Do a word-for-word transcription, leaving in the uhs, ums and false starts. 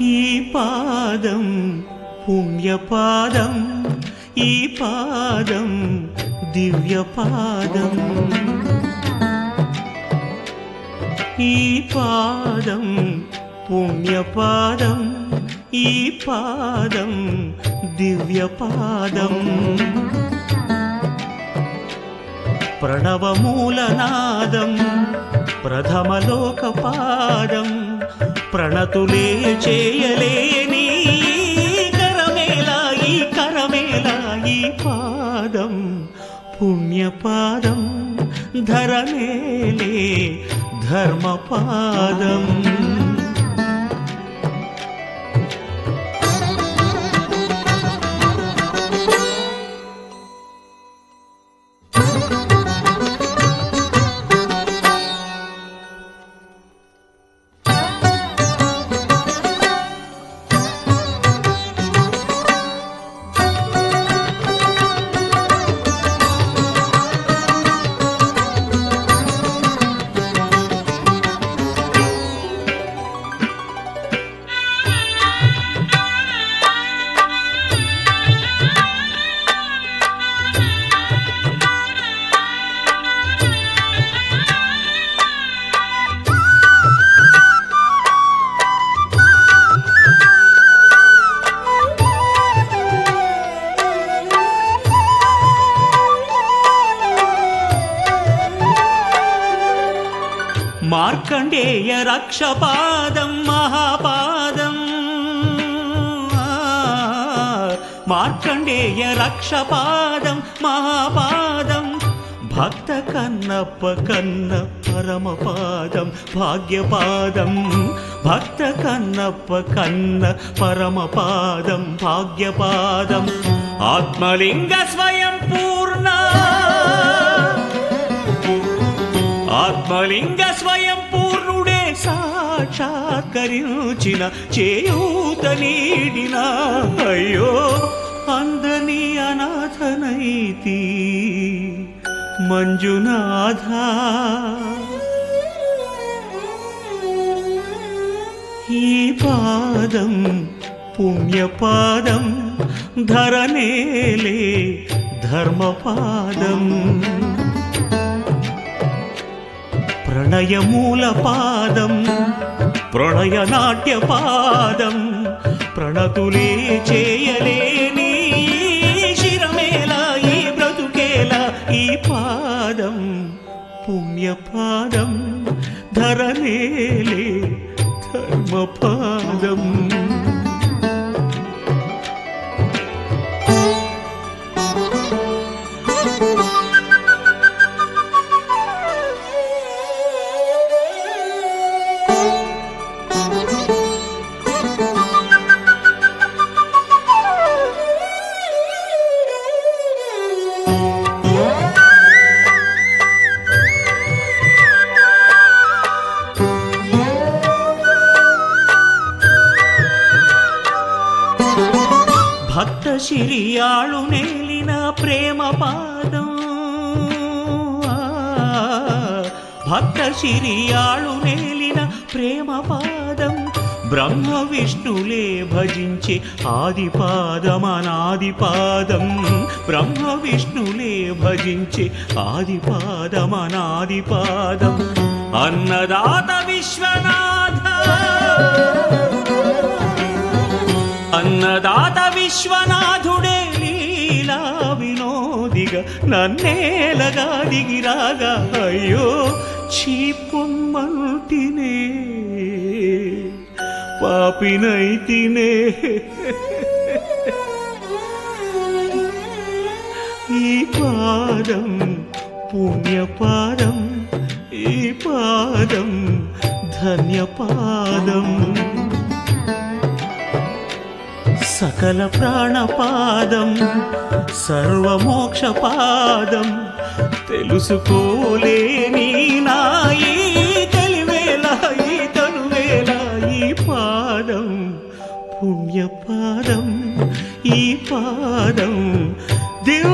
ఈ పాదం పుణ్యపాదం, ఈ పాదం దివ్యపాదం. ఈ పాదం పుణ్యపాదం, ఈ పాదం దివ్యపాదం. ప్రణవమూలనాదం ప్రథమలోకపాదం, ప్రణతులే చేయలేని కరమేలా ఈ కరమేలా. ఈ పాదం పుణ్యపాదం, ధరనేలే ధర్మపాదం. మార్కండేయ రక్షపాదం మహాపాదం, మార్కండేయ రక్షపాదం మహాపాదం. భక్త కన్నప్ప కన్న పరమపాదం భాగ్యపాదం, భక్త కన్నప్ప కన్న పరమపాదం భాగ్యపాదం. ఆత్మలింగ స్వయం పూర్ణ, ఆత్మలింగ స్వయం పూర్ణుడే సాక్షాత్కరించిన చేయూత నీడిన. అయ్యో అందని అనాథనైతి మంజునాథ. ఈ పాదం పుణ్యపాదం, ధరనేలే ధర్మపాదం. ప్రణయమూలపాదం ప్రణయనాట్యపాదం, ప్రణతులే చేయలేని శిరమేలా ఈ బ్రతుకేలా. ఈ పాదం పుణ్యపాదం, ధరనేలే ధర్మపాదం. భక్త శిరియాళు నేలిన ప్రేమ పాదం, భక్త శిరియాళు నేలిన ప్రేమ పాదం. బ్రహ్మ విష్ణులే భజించే ఆదిపాదం అనాదిపాదం, బ్రహ్మ విష్ణులే భజించే ఆదిపాదం అనాదిపాదం. అన్నదాత విశ్వనాథ, అన్నదాత విశ్వనాథుడే లీలా వినోదిగా నన్నేలగా దిగిరాగా. అయ్యో చీపొమ్మంటినే పాపినైతినే. ఈ పాదం పుణ్యపాదం, ఈ పాదం ధన్యపాదం. సకల ప్రాణపాదం సర్వమోక్షపాదం, తెలుసుకోలేని నాయి తెలివేళ ఈ తనువేళ. ఈ పాదం పుణ్యపాదం, ఈ పాదం దివ్య